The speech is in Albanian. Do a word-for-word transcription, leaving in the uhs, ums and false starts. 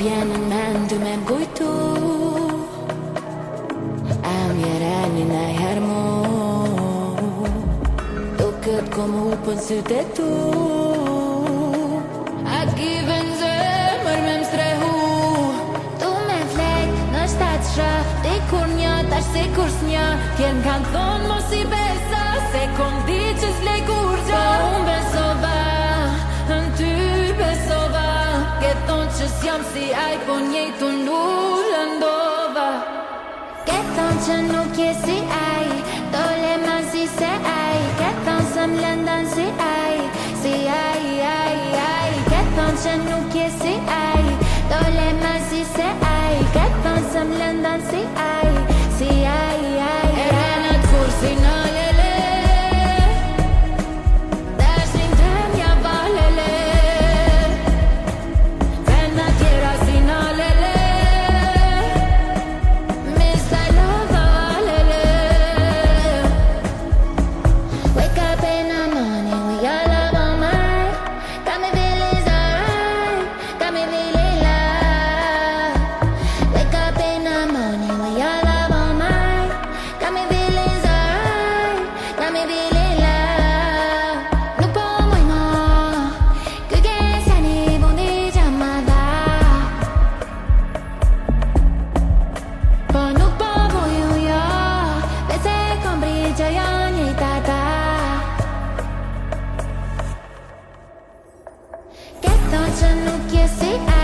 vjen në mend ty me m'kujtu A mjereni najher mu Duket ko mu pën sytë e tu A given zemër me m'strehu Tu me flek në shtatë shë Ti kur një tash si kur s'një Tjerë m'kan thonë mos i besa Se kom di që s'lej kur gjë Po unë besova Në ty besova Keton që s'jam si aj Po njejtu nuk lëndova Keton që nuk je si aj Dole ma si se aj Keton se m'lëndan si aj Si aj, aj, aj Keton që nuk je si aj Dole ma si se aj Keton se m'lëndan si aj Si aj, aj, aj E renat kur si në lele Dashin të mja valele Vena tjera si në lele Miss I love valele Wake up in the morning with your love on mine Got me feeling so right Got me feeling love Wake up in the morning with your love on mine Got me feeling so right Got me feeling love Nuk po muj ma Kujteseni bundi gjamada Po nuk po muju jo Vese kom brigja jo njëjtata Keton që nuk je si